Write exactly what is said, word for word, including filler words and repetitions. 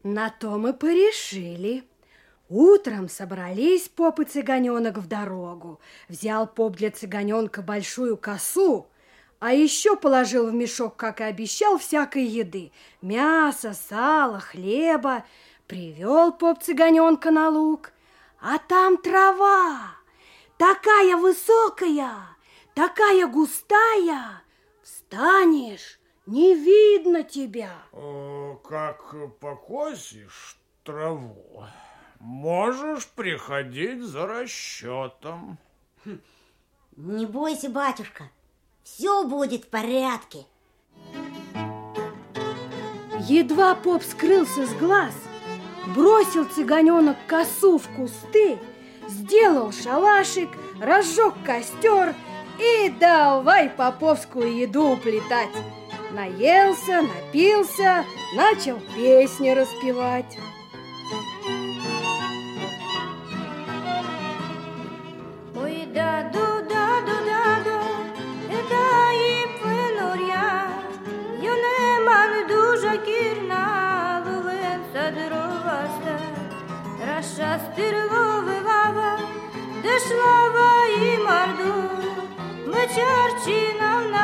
На то мы порешили. Утром собрались поп и цыганенок в дорогу. Взял поп для цыганенка большую косу, а еще положил в мешок, как и обещал, всякой еды. Мясо, сало, хлеба. Привел поп цыганенка на луг, а там трава, такая высокая, такая густая, встанешь, не видно тебя. О, как покосишь траву, можешь приходить за расчетом. Не бойся, батюшка, все будет в порядке. Едва поп скрылся с глаз, бросил цыганенок косу в кусты, сделал шалашик, разжег костер и давай поповскую еду уплетать. Наелся, напился, начал песни распевать. Ой, даду, даду, даду, да и пылоря, юнеман дужа кирна, лувен садроваста, расшастырво вывава, дешлава и марду, мы чарчинам на